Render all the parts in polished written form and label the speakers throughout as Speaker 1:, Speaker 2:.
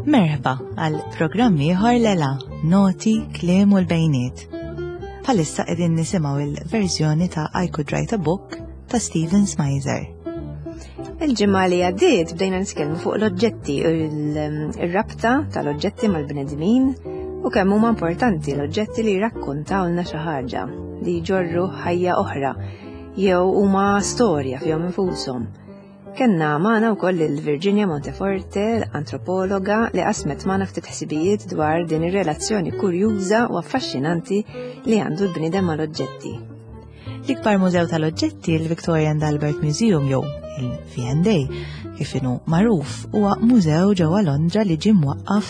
Speaker 1: Merħba għal programmi ieħor lela, noti, kliem u l-bejniet. Bħalissa qegħdin nisimgħu il-verżjoni ta' I Could Write a Book ta' Stephen Smyser.
Speaker 2: Il-ġimgħa li għaddiet bdejna nitkellmu fuq l-oġġetti u l-rabta tal-oġġetti mal-bnedmin u kemm huma importanti l-oġġetti li jirrakkuntawlna xi ħaġa li jġorru ħajja oħra jew huma storja fihom infushom. Kenna magħna wkoll il-Virginia Monteforte, l-antropologa li qasmet magħna ftit ħsibijiet dwar din ir-relazzjoni kurjuża u affaxxinanti li għandu l-bniedem mal-oġġetti.
Speaker 1: L-ikbar mużew tal-oġġetti il-Victoria and Albert Museum jew il-V&A kif inhu magħruf huwa mużew ġewwa Londra li ġie mwaqqaf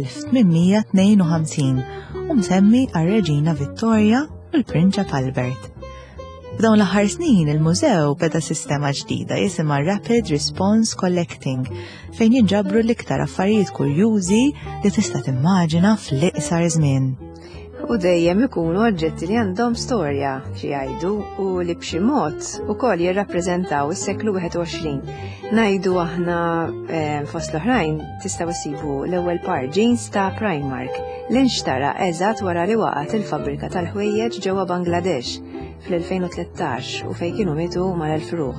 Speaker 1: fl-1852 u msemmi għar-Reġina Vittoria u l-Prinċep Albert. F'dawn l-aħħar snin il-mużew beda sistema ġdida jisimha Rapid Response Collecting fejn jinġabru l-iktar affarijiet kurjużi li tista' timmaġina fl-iqsar żmien.
Speaker 2: U dejjem ikunu oġġetti li għandhom storja xi jgħidu u li b'xi mod ukoll jirrappreżentaw is-seklu 21. Ngħidu aħna fost l-oħrajn tistgħu issibu l-ewwel par jeans ta' Primark li nxtara eżatt wara li waqgħet il-fabbrika tal-ħwejjeġ ġewwa Bangladesh fl-2013 u fejn kienu mitu mal-Fruħ.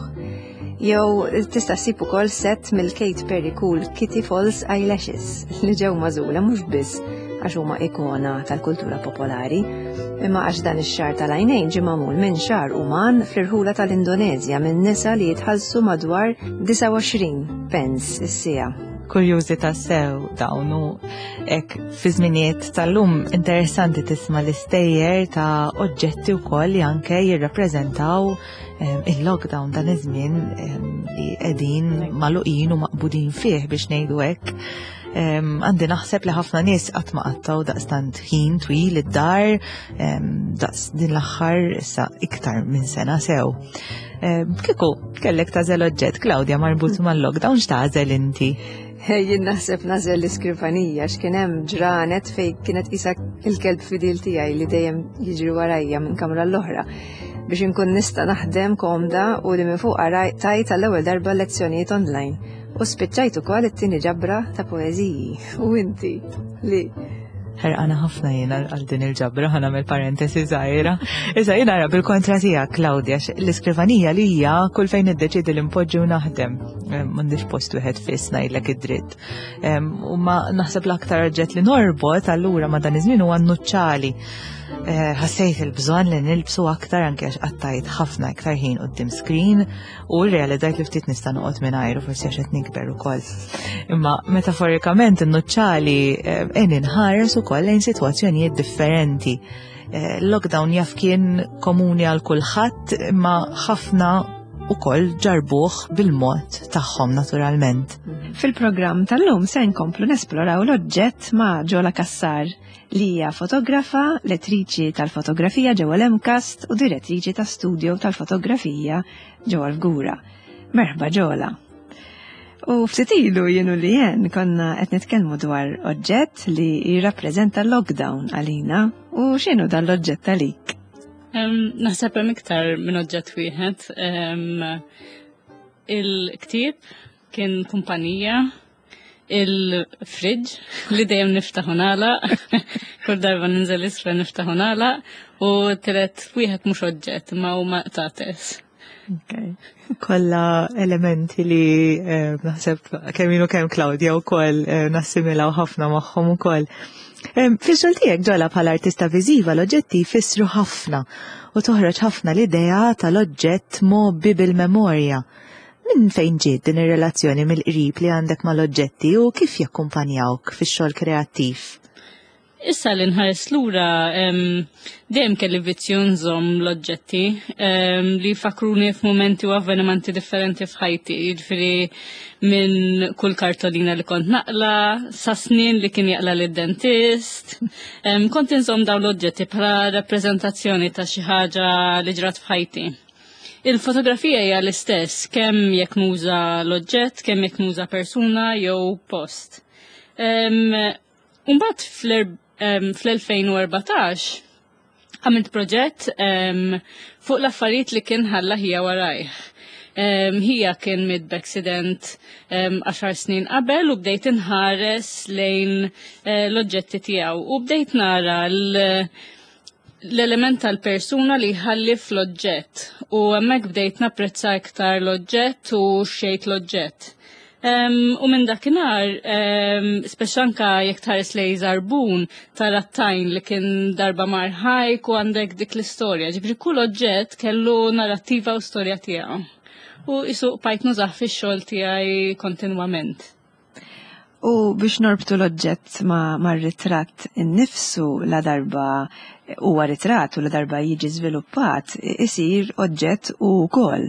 Speaker 2: Jew tista' ssib ukoll set mill-Kate Perry Cool Kitty Falls Eyelashes li ġew magħżula mhux biss għax huma ikona tal-kultura popolari, imma għax dan ix-xar tal-għajnejn ġie magħmul minn xar uman fl-irħula tal-Indonezja minn nisa li jitħallsu madwar 29 pence is-siegħa.
Speaker 1: Kurjużi tas-sew dawn u hekk fi żminijiet tal-lum interessanti tisma' l-istejjer ta' oġġetti wkoll li anke jirrappreżentaw il-lockdown dan iż-żmien li qegħdin magħluqin u maqbudin fih biex ngħidu hekk. Għandi naħseb li ħafna nies qatt ma qattaw daqstant ħin twil id-dar daqs din l-aħħar issa iktar minn sena sew. Kieku kellek tażel oġġett Klawdja marbut mal-lockdown x'tażel inti?
Speaker 2: Jien naħseb nażel l-iskrivanija x'kien hemm ġranet fejn kienet qisha il-kelb fidil tiegħi li dejjem jiġri warajja minn kamra l-oħra biex inkun nista' naħdem komda u li minn fuq tajt tal-ewwel darba lezzjonijiet online. U spiċċajt ukoll it-tieni ġabra ta' poeżiji. U inti li
Speaker 1: ħerqana ħafna jiena għal din il-ġabra ħa nagħmel parentesi żgħira. Issa jiena ara bil-kontra tiegħek Klawdja l-iskrivanija li hija kull fejn iddeċidi li npoġġi u naħdem. M'għandix post wieħed fiss ngħidlek id-dritt. U ma naħseb l-aktar oġġett li norbot allura ma dan iż-żmien huwa n-nuċċali. Ħassejt il-bżonn li nilbsu aktar anke għax qattajt ħafna iktar ħin quddiem screen u rrealizzajt li ftit nista' noqgħod mingħajru forsi għax qed nikber ukoll. Imma metaforikament in-nuċċali inħares ukoll lejn sitwazzjonijiet differenti. Lockdown jaf kien komuni għal kulħadd imma ħafna ukoll ġarbuh bil-mod tagħhom naturalment.
Speaker 2: Fil-programm tal-lum se nkomplu nesploraw l-oġġett ma' Ġola Kassar li hija fotografa, lettriċi tal-fotografija ġewwa l-Emcast u direttriċi ta' studio tal-fotografija ġewwa l-Gura. Merħba Ġola. U ftit ilu jienu li jien konna qed nitkellmu dwar oġġett li jirrappreżenta l-lockdown għalina u x'inhu dan l-oġġett għalik?
Speaker 3: Naħseb hemm iktar minn oġġett wieħed. Il-ktieb kien kumpanija, il-fridġ li dejjem niftaħu nagħlaq, kull darba ninżel isfel niftaħu nagħlaq u tret wieħed mhux oġġett ma huma qtates.
Speaker 1: Kollha elementi li naħseb kemm ilu kemm Klawdja wkoll nassimilaw ħafna magħhom ukoll. Fix-xogħol tiegħek Ġola bħala artista viżiva l-oġġetti jfissru ħafna u toħroġ ħafna l-idea tal-oġġett mobbi bil-memorja. Minn fejn ġiet din ir-relazzjoni mill-qrib li għandek mal-oġġetti u kif jakkumpanjawk fix-xogħol kreattiv?
Speaker 3: Issa li nħares lura dejjem kelli vizzjon żomm l-oġġetti li fakruni f'mumenti u avvenimenti differenti f'ħajti, jiġifieri minn kull kartolina li kont naqla, sa snin li kien jaqla lid-dentist. Kont inżomm dawn l-oġġetti bħala rappreżentazzjoni ta' xi ħaġa li ġrat f'ħajti. Il-fotografija hija l-istess, kemm jekk nuża l-oġġett, kemm jekk nuża persuna jew post. Mbagħad fl-2014 għamilt proġett fuq l-affarijiet li kien ħalla ħija warajh. Hija kien mid-accident 10 snin qabel u bdejt inħares lejn l-oġġetti tiegħu u bdejt nara l-element tal-persuna li jħalli fl-oġġett u hemmhekk bdejt napprezza iktar l-oġġett u xejt l-oġġett. U minn dakinhar, speċi anke jekk tħares lejn żarbun tar-rattajn li kien darba marħajk u għandek dik l-istorja. Ġifri kull oġġett kellu narrattiva u storja tiegħu. U isuq bajt nużaħ fix-xogħol tiegħi kontinwament.
Speaker 2: U biex norbtu l-oġġett ma' ritratt innifsu la darba huwa ritratt u la darba jiġi żviluppat isir oġġett ukoll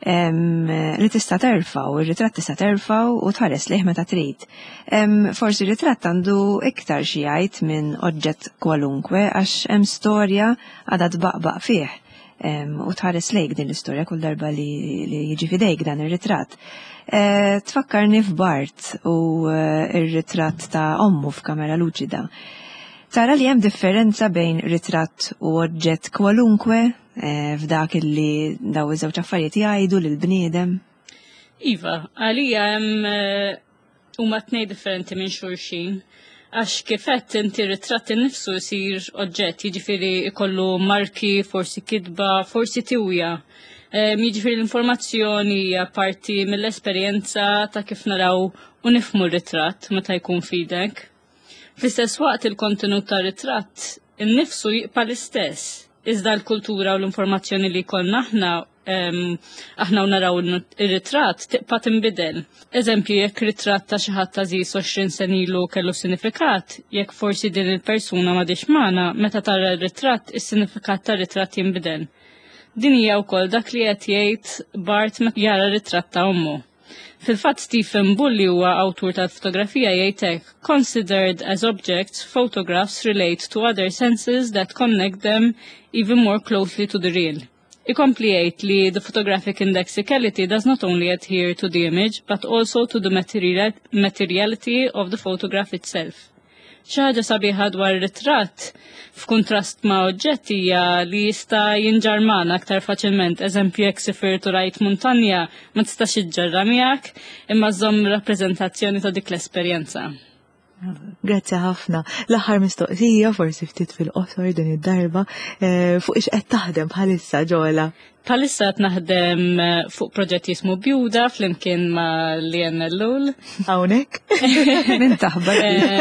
Speaker 2: li tista' terfgħu, ir-ritratt tista' terfgħu u tħares lejh meta trid. Forsi r-ritratt għandu iktar xi jgħid minn oġġett kwalunkwe għax hemm storja għadha tbaqbaq fih u tħares lejk din l-istorja kull darba li jiġi fidejk dan ir-ritratt. Tfakkarni f'Bart u r-ritratt ta' ommu f'kamera luċida. Tara li hemm differenza bejn ritratt u oġġett kwalunkwe f'dak illi daw iż-żewġ affarijiet jgħidu lill-bniedem?
Speaker 3: Iva, għalija hemm huma tnejn differenti minn xulxin. Għax kifett inti ritratt innifsu jsir oġġett, jiġifieri ikollu marki, forsi kitba, forsi tiwja. Jiġifieri l-informazzjoni hija parti mill-esperjenza ta' kif naraw u nifhmu r-ritratt meta jkun fidek. Fl-istess waqt il-kontenut ta' ritratt innifsu jibqa' l-istess. Iżda l-kultura u l-informazzjoni li jkollna aħna u naraw ir-ritratt tibqa' tinbidel. Eżempju, jekk ritratt ta' xi ħadd ta' żies 20 sen ilu kellu sinifikat, jekk forsi din il-persuna m'għadix magħna, meta tara r-ritratt, is-sinifikat tar-ritratt jinbidel. Din hija wkoll dak li qed jgħid Bart meta jara r-ritratt ta' ommu. Fil-fatt Stephen Bull li huwa awtur tal-fotografija jgħid hekk, considered as objects, photographs relate to other senses that connect them even more closely to the real. Ikompli jgħid li the photographic indexicality does not only adhere to the image, but also to the materiality of the photograph itself. Xi ħaġa sabiħa dwar ritratt f'kuntrast ma' oġġetti hija li jista' jinġarman aktar faċilment. Eżempju jekk sifirtu rajt muntanja ma tistax iġġarra miegħek imma żomm rappreżentazzjoni ta' dik l-esperjenza.
Speaker 1: Grazzi ħafna. L-aħħar mistoqsija forsi ftit fil-qosor din id-darba fuq ix qed taħdem bħalissa ġola.
Speaker 3: Bħalissa qed naħdem fuq proġett jismu Bjuda flimkien ma' Lienna Lul.
Speaker 1: Hawnhekk?
Speaker 2: Min taħbar?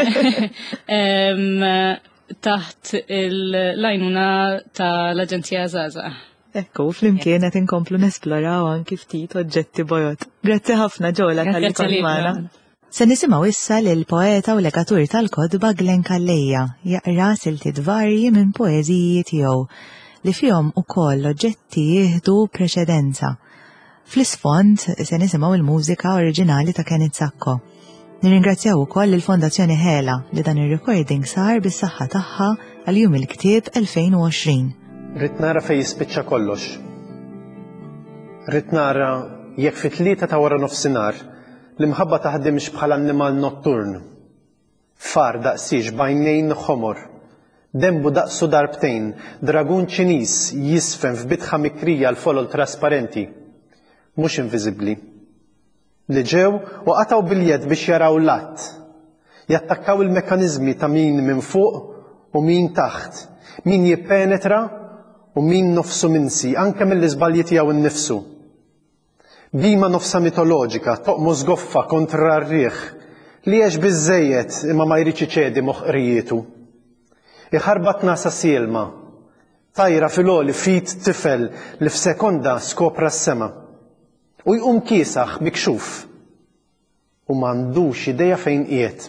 Speaker 3: Taħt il-lajnuna tal-Aġenzija Zaza.
Speaker 1: Ekku, flimkien qed inkomplu nesploraw anki ftit oġġetti bojot. Grazzi ħafna ġola tal-li magħna. Se nisimgħu issa lil poeta u legatur tal-kodba Glenn Kalleja jaqra siltiet varji minn poeżiji tiegħu li fihom ukoll oġġetti jieħdu preċedenza. Fl-isfond se nisimgħu il-mużika oriġinali ta' Kenneth Sacco. Nirringrazzjaw ukoll il-Fondazzjoni Ħela li dan ir-recording sar bis-saħħa tagħha għal jum il-ktieb 2020.
Speaker 4: Rid nara fejn jispiċċa kollox. Rid nara jekk fit-tlieta ta' wara nofsinhar l-imħabba taħdimx bħala annimal notturn. Far daqsix bajnejn ħomor. Dembu daqsu darbtejn, dragun Ċiniż jisfem f'bitħa mikrija l-folol trasparenti. Mhux inviżibbli. Li ġew u qataw biljed biex jaraw l-att. Jattakkaw il-mekkaniżmi ta' min minn fuq u min taħt, min jippenetra u min nofsu minsi, anke mill-iżbalji tiegħu innifsu. Bima nofsa mitoloġika, toqmu żgoffa kontra r-riħ, li għex biżżejjed imma ma jridx iċedi moħqrijietu. Iħarbat nasa sielma, tajra fil-għoli fit tifel li f'sekonda skopra s-sema. U jqum kiesaħ bikxuf u m'għandux idea fejn qiegħed.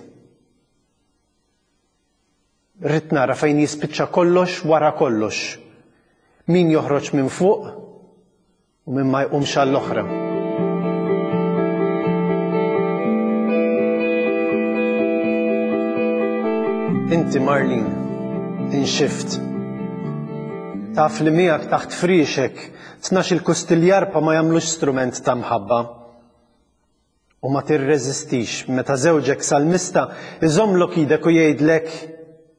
Speaker 4: Rid nara fejn jispiċċa kollox wara kollox. Min joħroġ minn fuq u min ma jqumx għall-oħra. Inti Marlin, inxift. Taf li miegħek taħt friexek 12 kustiljarpa ma jagħmlux strument ta' mħabba. U ma tirreżistix meta żewġek salmista iżommlok idek u jgħidlek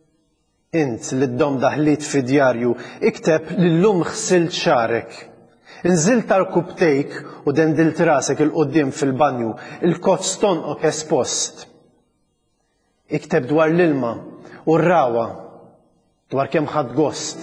Speaker 4: int li d-dom daħlit fi djarju ikteb li llum ħsilt xarek. Inżil tal-kub tejk u dendilt rasek il-qoddim fil-banju, il-kot stonqok espost. Ikteb dwar l-ilma u r-rawa, dwar kemm ħadd gost.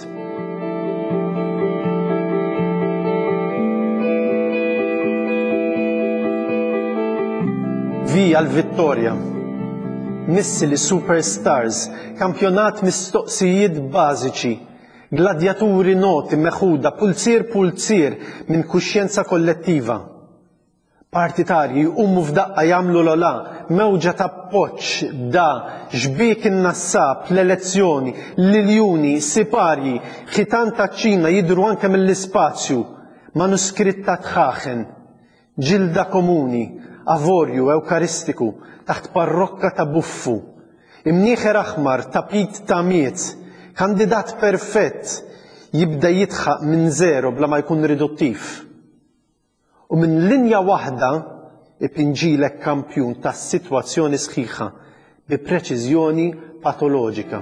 Speaker 4: Vija l-vittorja, missili superstars, kampjonat mistoqsijiet bażiċi, gladjaturi noti meħuda pulzir minn kuxjenza kollettiva. Partitarji jqumu f'daqqa jagħmlu l-ola, mewġa ta' appoġġ, da, xbik in-nassab, l-elezzjoni, liljuni, siparji, ħitan ta' ċina jidru anke mill-ispazju, manuskritta tħaħen, ġilda komuni, avorju ewkaristiku, taħt parrokka ta' buffu, imnieħer aħmar, tapit ta' miet, kandidat perfett jibda jitħaq minn zero bla ma jkun riduttiv. U minn linja waħda ipinġilek kampjun ta' sitwazzjoni sħiħa bi preċiżjoni patoloġika.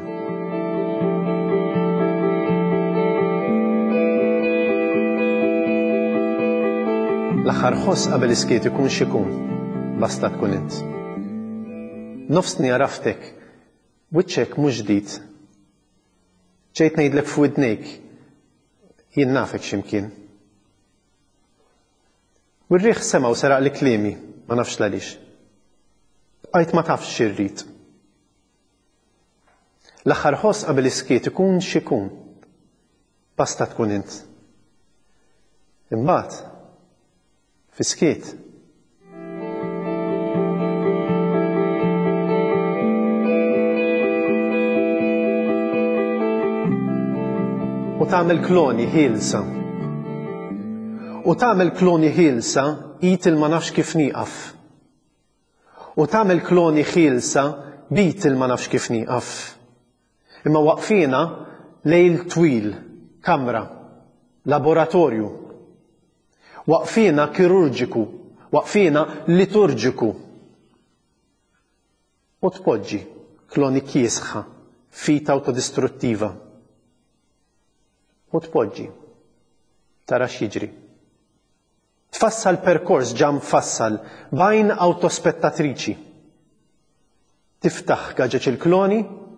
Speaker 4: L-aħħar ħoss qabel iskiet ikun xikun, basta tkun int. Nofsni għaraftek, wiċċek mhux ġdid. ġejt ngħidlek f'widnejk, jien nafek x'imkien. U r-riħ sema' u seraq li kliemi, ma nafx għaliex. Bqajt ma tafx x'irrid. L-aħħar ħoss qabel iskiet ikun x'ikun, basta tkun int. Imbagħad, f'iskiet, u tagħmel kloni ħielsa. U tagħmel kloni ħielsa qid il ma nafx kif nieqaf. U tagħmel kloni ħielsa bit il ma nafx kif nieqaf. Imma waqfina lejl twil, kamra, laboratorju. Waqfina kirurġiku, waqfina liturġiku. U tpoġġi kloni kiesħa, fita autodistruttiva. U tpoġġi, tara x'jiġri. Tfassal perkors ġam fassal, bajn autospettatriċi. Tiftaħ gaġeċ il-kloni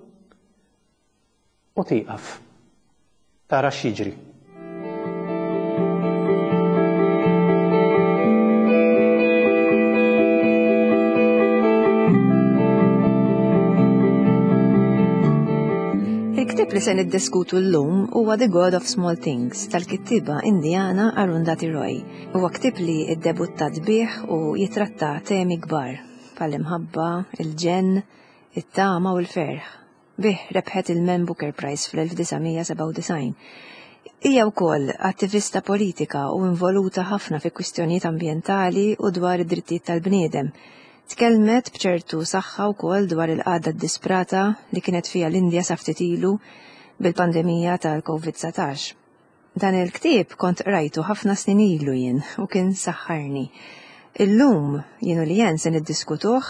Speaker 4: u tieqaf. Tara x'jiġri.
Speaker 2: Il-ktieb li se niddiskutu llum huwa The God of Small Things tal-kittiba Indjana Arundhati Roy. Huwa ktieb li ddebuttat bih u jitratta temi kbar bħall-imħabba, il-ġenn, it-tama u l-ferħ. Bih rebħet il-Man Booker Prize fl-1997. Hija wkoll attivista politika u involuta ħafna fi kwistjonijiet ambjentali u dwar id-drittijiet tal-bniedem. Tkellmet bċertu saħħa wkoll dwar il-qagħda disprata li kienet fiha l-Indja sa ftit ilu bil-pandemija tal-COVID-19. Dan il-ktieb kont rajtu ħafna snin ilu jien u kien saħħarni. Illum jienu li jen se niddiskutuh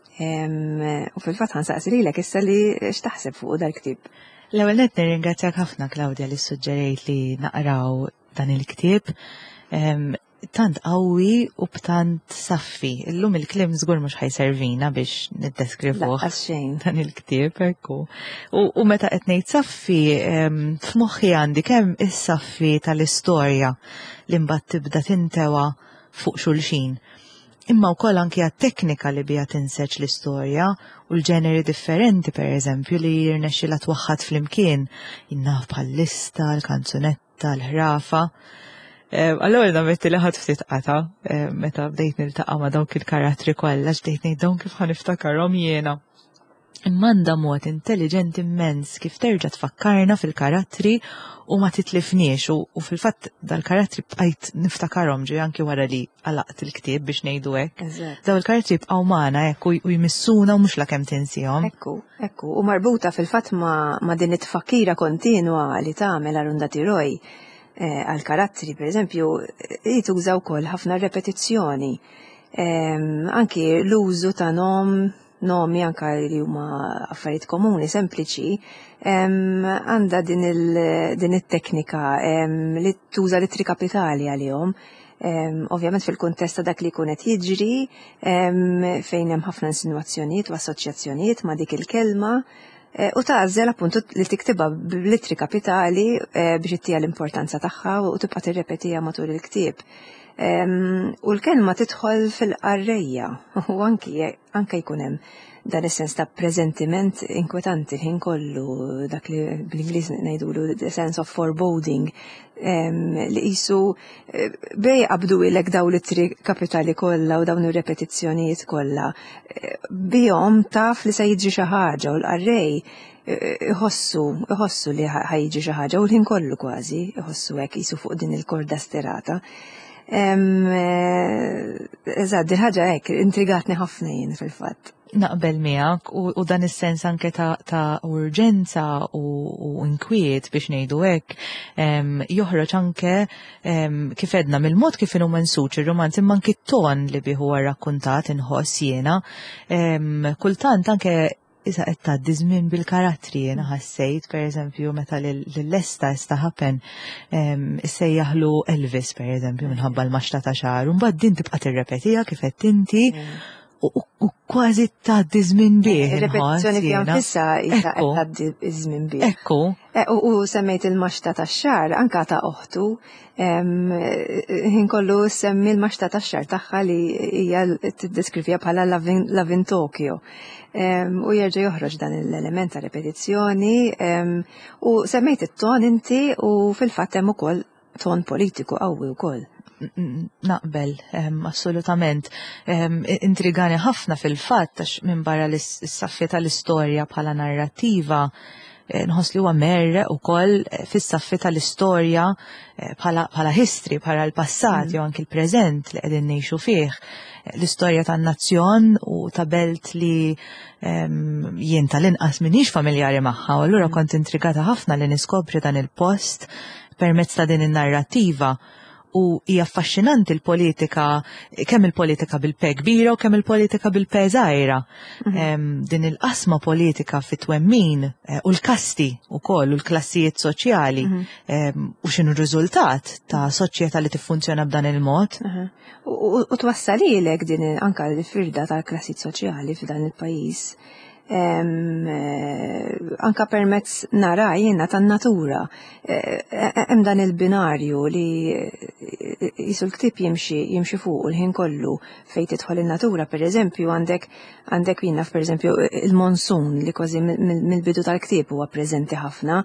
Speaker 2: u fil-fatt ħansaqsi lilek issa li x'taħseb fuq dal-ktieb.
Speaker 1: L-ewwel nett nirringrazzjak ħafna Klawdja li suġġerejt li naqraw dan il-ktieb. Tant qawwi u b'tant saffi. Illum il-klim żgur mhux ħajservina biex niddeskrivuh dan il-ktieb hekk. U meta qed ngħid saffi, f'moħħi għandi kemm is-saffi tal-istorja li mbagħad tibda tintewa fuq xulxin. Imma wkoll anke għat-teknika li biha tinseġ l-istorja u l-ġeneri differenti pereżempju li jirnexxilha twaħħad flimkien jinnaf bħal-lista, l-kanzunetta, l-ħrafa. Allora nametti li ħadd ftit qata meta bdejt niltaqa' ma' dawk il-karattri kollha bdejt ngħid dawn kif ħaniftakarhom jiena. Imma għandha mod intelligent immens kif terġa' tfakkarna fil-karattri u ma titlifniex u fil-fatt dal-karattri bqajt niftakarhom ġej anke wara li għalaqt il-ktieb biex ngħidu hekk. Daw il-karattri jibqgħu magħna hekk u jmissuna u mhux lakemm tinsihom.
Speaker 2: Ekku, u marbuta fil-fatt ma' din it-tfakkira kontinwa li tagħmel Arundhati Roy għal-karattri, per eżempju, jitużaw kol ħafna repetizzjoni. Anki l-użu ta' nom nomi anka li huma affarijiet komuni sempliċi, għandha din it-teknika li tuża l-ittri kapitali għalihom. Ovvjament fil-kuntest ta' dak li jkun qed jiġri fejn hemm ħafna insinuazzjonijiet u assoċjazzjonijiet ma' dik il-kelma u tażel appuntu li tiktibha bl-ittri kapitali biex ittija l-importanza tagħha u tibqa' tirrepetija matul il-ktieb. U l-kelma tidħol fil-qarrejja u anke jkun hemm dan is-sens ta' preżentiment inkwetanti l-ħin kollu dak li bl-Ingliż ngħidulu the sense of foreboding li qisu bej qabdu ilek daw l-ittri kapitali kollha u dawn ir-repetizzjonijiet kollha bihom taf li se jiġri xi ħaġa u l-qarrej iħossu li ħajġi xi ħaġa u l-ħin kollu kważi iħossu hekk qisu fuq din il-korda sterata. Eżatt, ħaġa hekk intrigatni ħafna jien fil-fatt.
Speaker 1: Naqbel miegħek u dan is-sens anke ta' urġenza u inkwiet biex ngħidu hekk joħroġ anke kif edna mill-mod kif inhu mensuġ ir-romanz imma anke t-ton li bieħu rrakkuntat inħoss jiena. Kultant anke Issa qed tgħaddi żmien bil-karattri jiena ħassejt pereżempju meta lil-Lesta ħapen issejjaħlu Elvis pereżempju minħabba l-maxta ta' xahar u mbagħad din tibqa' tirrepetija kif qed inti u kważi tgħaddi żmien bih.
Speaker 2: Ir-repetizzjoni fiha nfisha qed tgħaddi żmien bih.
Speaker 1: Ekku.
Speaker 2: U semmejt il-maxta tax-xahar anke ta' oħtu ħin kollu semmi l-maxta tax-xahar tagħha li hija tiddeskrivija bħala Love in Tokyo. U jerġa' joħroġ dan l-element ta' repetizzjoni u semmejt it-ton inti u fil-fatt hemm ukoll ton politiku qawwi wkoll.
Speaker 1: Naqbel, assolutament. Intrigani ħafna fil-fatt għax minn barra l-saffi tal-istorja bħala narrattiva nħoss li huwa merre ukoll fis-saffi tal-istorja bħala history, bħala l-passat jew anki l-preżent li qegħdin ngħixu fih. L-istorja tan-nazzjon u ta' belt li jien tal-inqas minix familjari magħha, u allura kont intrigata ħafna li niskopri dan il-post permezz ta' din in-narrattiva. U hija affaxxinanti l-politika, kemm il-politika bil-P kbira u kemm il-politika bil-P żgħira. Din il-qasma politika fit-twemmin u l-kasti wkoll u l-klassijiet soċjali u x'inhu r-riżultat ta' soċjetà li tiffunzjona b'dan il-mod.
Speaker 2: U twassal ilek din anke l-firda tal-klassijiet soċjali f'dan il-pajjiż. Anka permezz nara jiena tan-natura. Hemm dan il-binarju li jisu l-ktib jimxi fuq il-ħin kollu fejn tidħol in-natura, pereżempju għandek jiena pereżempju il-monsun li kważi mill-bidu tal-ktieb huwa preżenti ħafna.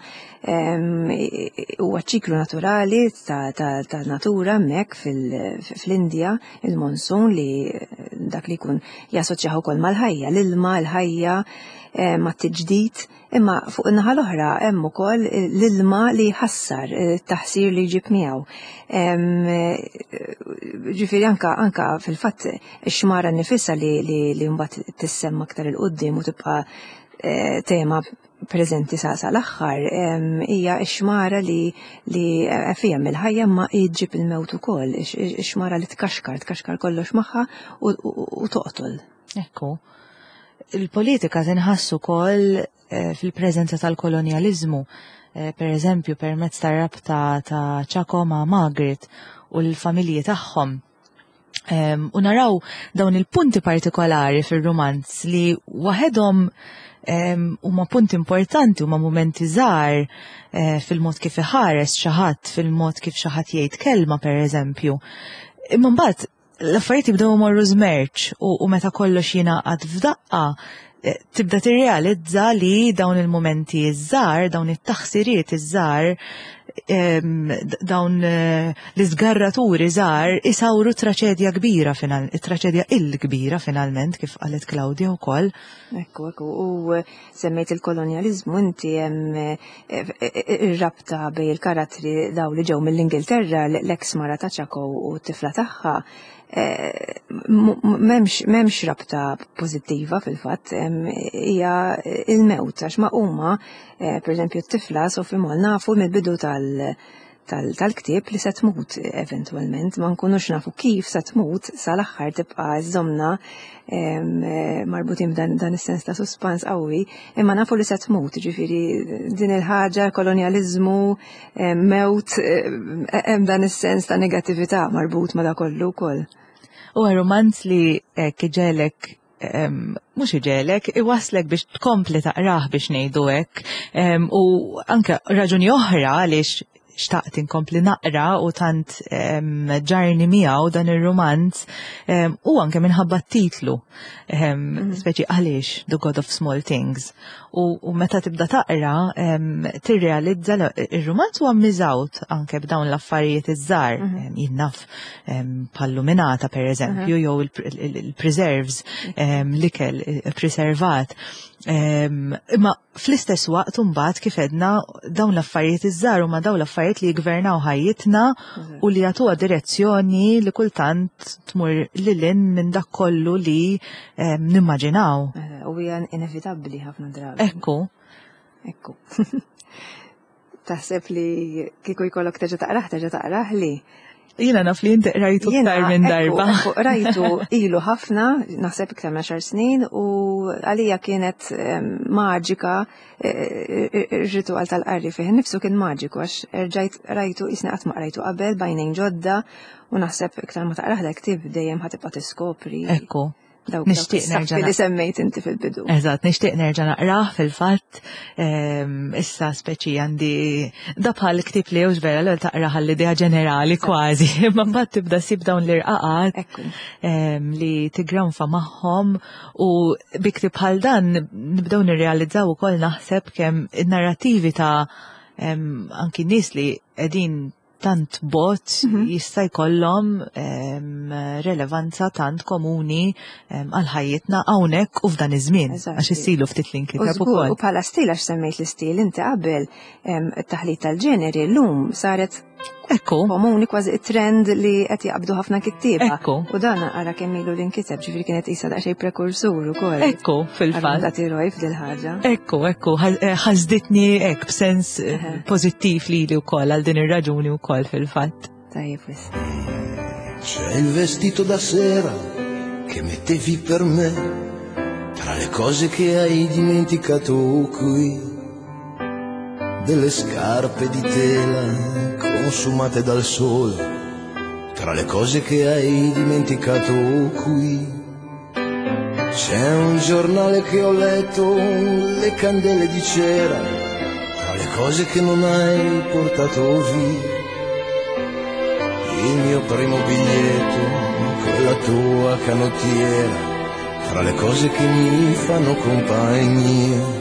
Speaker 2: Huwa ċiklu naturali ta' natura hemmhekk fl-Indja, il-monsun li dak li jkun jassoċjaħ ukoll mal-ħajja, l-ilma, l-ħajja mat-tiġdid, imma fuq in-naħa l-oħra hemm ukoll l-ilma li jħassar it-taħsir li jġib miegħu. Ġifieri anke fil-fatt ix-xmara nnifisha li mbagħad tissemma aktar il-qudiem u tibqa' tema preżenti sa l-aħħar hija x-xmara li fija mill-ħajja ma jġib il-mewt ukoll, x-xmara li tkaxkar kollox magħha u toqtol.
Speaker 1: Ekku. Il-politika tinħassu wkoll fil-preżenza tal-kolonjaliżmu, pereżempju permezz tar-rabta ta' Chaco ma' Margaret u l-familji tagħhom. U naraw dawn il-punti partikolari fir-romanz li waħedhom huma punti importanti, huma momenti żgħar fil-mod kif iħares xi ħadd, fil-mod kif xi ħadd jgħid kelma pereżempju. Imma mbagħad l-affarijiet jibdew imorru żmerġ u meta kollox jingħaqad f'daqqa tibda tirrealizza li dawn il-momenti iż-żgħar, dawn it-taħsiriet iż-żgħar, dawn l-iżgarraturi żgħar isawru traċedja kbira traċedja il-kbira finalment kif qalet Claudia wkoll.
Speaker 2: Ekku, u semmejt il-kolonjaliżmu inti hemm ir-rabta bej il-karattri daw li ġew mill-Ingilterra l-eks mara ta' Chaco u t-tifla tagħha. M'hemmx rabta pożittiva fil-fatt, hija il-mewt għax ma huma pereżempju t-tifla Sophie Mull nafu mill-bidu tal-ktieb li se tmut eventwalment, ma nkunux nafu kif se tmut sal-aħħar tibqa' żomna marbutin dan is-sens ta' suspans qawwi, imma nafu li se tmut, ġifieri din il-ħaġa kolonjaliżmu, mewt, hemm dan is-sens ta' negattività marbut ma' da kollu wkoll.
Speaker 1: U romanz li iġelek mhux iġelek, iwaslek biex tkompli taqrah biex ngħidu hekk, u anke raġuni oħra għaliex xtaqt inkompli naqra u tant ġarni miegħu dan ir-romanz u anke minħabba t-titlu, speċi għaliex The God of Small Things. U meta tibda taqra tirrealizza ir-romanz huwa miżawt anke b'dawn l-affarijiet iż-żgħar, jinnaf bħall-luminata pereżempju jew il-preserves l-ikel preservat. Imma fl-istess waqt imbagħad kif edna dawn l-affarijiet iż-żgħar huma dawn l-affarijiet li jgvernaw ħajjitna u li jagħtuha direzzjoni li kultant tmur lilin minn dak kollu li nimmaġinaw.
Speaker 2: U hija inevitabbli ħafna drabi. Ekku. Taħseb li kieku jkollok terġa' taqrah li.
Speaker 1: Jiena naf li inti rajtu aktar minn darba.
Speaker 2: Rajtu ilu ħafna, naħseb iktar minn 10 snin, u għalija kienet maġika, ir-ritual tal-qarri fih nifsu kien maġiku għax rġajt rajtu isna qatt ma rajtu qabel bajnejn ġodda, u naħseb iktar ma taqrah ktib dejjem ħatibqa' tiskopri.
Speaker 1: Ekku. Nixtieq nerġa'
Speaker 2: li semmejt inti fil-bidu.
Speaker 1: Eżatt, nixtieq nerġa' naqrah fil-fatt, issa speċi għandi da bħal ktieb li hux vera l taqrah l-idea ġenerali kważi, imma mbagħad tibda ssib dawn l-irqaqat li tigranfa magħhom u bi ktieb bħal dan nibdew nirrealizzaw ukoll naħseb kemm in-narrattivi ta' anki nies li qegħdin tant bot jista' jkollhom relevanza tant komuni għal ħajjitna hawnhekk u f'dan iż-żmien għax issilu ftit l-inkiteb ukoll.
Speaker 2: U bħala stil għax semmejt l-istil inti qabel it-taħlit tal-ġeneri llum saret komuni kważi it-trend li qed jaqbdu ħafna kittieba. U dan ara kemm ilu l-inkiteb ġifieri kienet qisha daqsxejn prekursur ukoll.
Speaker 1: Ekku fil-fatt.
Speaker 2: Għadha tiroj f'dil ħaġa.
Speaker 1: Ekku, ħażditni hekk b'sens pożittiv lili wkoll għal din ir-raġuni wkoll fil-fatt.
Speaker 2: Tajjeb wis.
Speaker 5: C'è il vestito da sera che mettevi per me tra le cose che hai dimenticato qui. Delle scarpe di tela consumate dal sole, tra le cose che hai dimenticato qui. C'è un giornale che ho letto, le candele di cera, tra le cose che non hai portato via. Il mio primo biglietto, quella tua canottiera, tra le cose che mi fanno compagnia.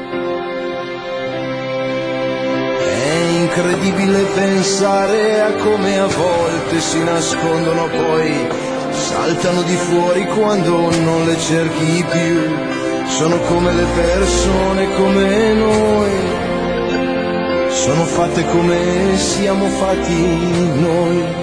Speaker 5: È incredibile pensare a come a volte si nascondono poi saltano di fuori quando non le cerchi più. Sono come le persone, come noi, sono fatte come siamo fatti noi.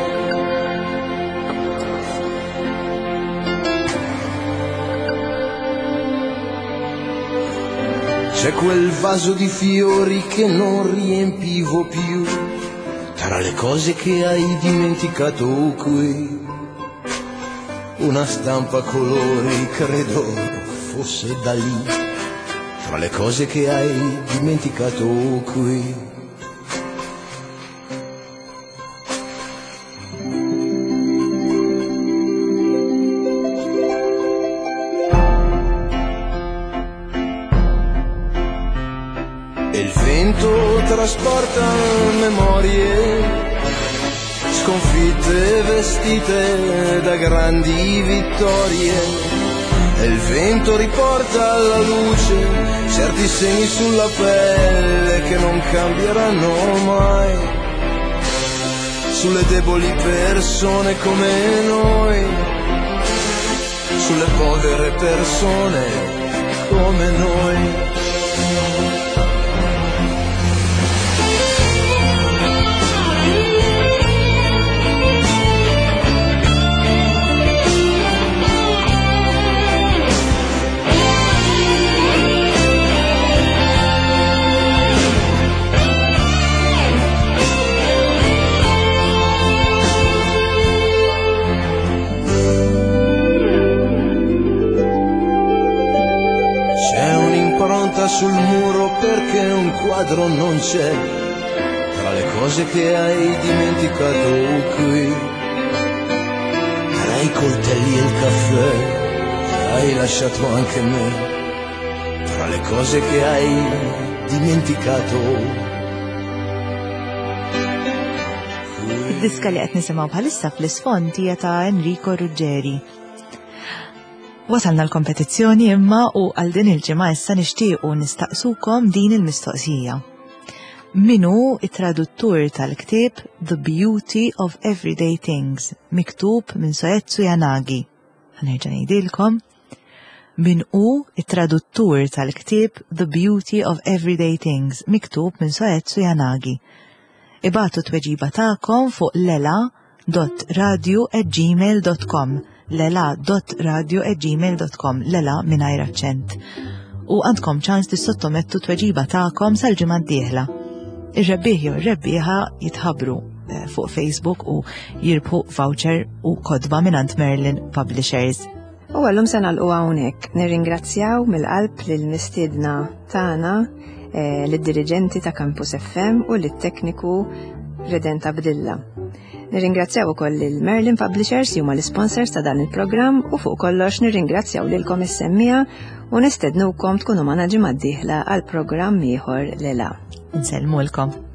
Speaker 5: C'è quel vaso di fiori che non riempivo più, tra le cose che hai dimenticato qui. Una stampa a colori, credo fosse da lì, tra le cose che hai dimenticato qui. Trasporta memorie, sconfitte vestite da grandi vittorie, e il vento riporta alla luce certi segni sulla pelle che non cambieranno mai, sulle deboli persone come noi, sulle povere persone come noi. impronta sul muro perché un quadro non c'è tra le cose che hai dimenticato qui, tra i coltelli e il caffè hai lasciato anche me, tra le cose che hai dimenticato.
Speaker 1: Id-diska li qed nisimgħu bħalissa fl-isfond hija ta' Enrico Ruggeri. Wasalna l-kompetizzjoni imma u għal din il-ġimgħa issa nixtiequ nistaqsukom din il-mistoqsija. Minu it-traduttur tal-ktieb The Beauty of Everyday Things, miktub minn Soetsu Yanagi. Ħanerġa' ngħidilkom. Min hu it-traduttur tal-ktieb The Beauty of Everyday Things, miktub minn Soetsu Yanagi. Ibatu tweġiba tagħkom fuq lela.radio@gmail.com, lela.radio@gmail.com, lela mingħajr aċċent. U għandkom ċans tissottomettu tweġiba tagħkom sal-ġimgħa d-dieħla. Ir-rebbieħ jew ir-rebbieħa jitħabbru fuq Facebook u jirbħu voucher u kodba mingħand Merlin Publishers.
Speaker 2: U għallum se nagħlqu hawnhekk. Nirringrazzjaw mill-qalb lill-mistiedna tagħna, lid-dirigenti ta' Campus FM u lit-tekniku Redenta Bdilla. Nirringrazzjaw ukoll il-Merlin Publishers li huma l-sponsors ta' dan il-programm u fuq kollox nirringrazzjaw lilkom is-semmija u nistednukom tkunu ma' ġimgħa d-dieħla għal programm ieħor lela.
Speaker 1: Insellmulkom.